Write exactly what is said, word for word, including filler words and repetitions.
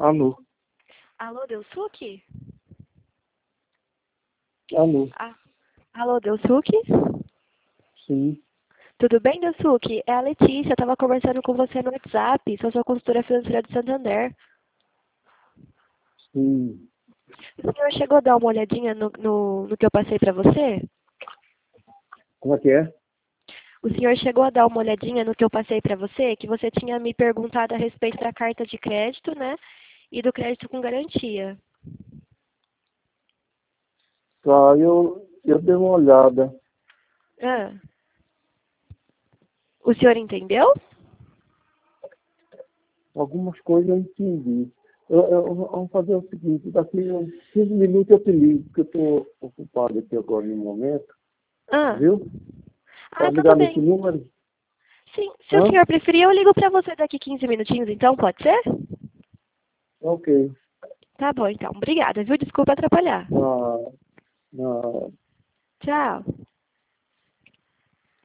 Alô? Alô, Delsuki? Alô? Ah, alô, Delsuki? Sim. Tudo bem, Delsuki? É a Letícia, eu estava conversando com você no WhatsApp, sou sua consultora financeira do Santander. Sim. O senhor chegou a dar uma olhadinha no, no, no que eu passei para você? Como é que é? O senhor chegou a dar uma olhadinha no que eu passei para você? Que você tinha me perguntado a respeito da carta de crédito, né? E do crédito com garantia. Tá, eu, eu dei uma olhada. Ah. O senhor entendeu? Algumas coisas eu entendi. Eu, eu, vamos fazer o seguinte, daqui uns quinze minutos eu te ligo, porque eu estou ocupado aqui agora no momento. Ah. Viu? Ah, Pode tudo ligar nesse bem. número? Sim, se o Hã? senhor preferir, eu ligo para você daqui quinze minutinhos, então, pode ser? Ok. Tá bom, então. Obrigada, viu? Desculpa atrapalhar. Ah, ah, Tchau.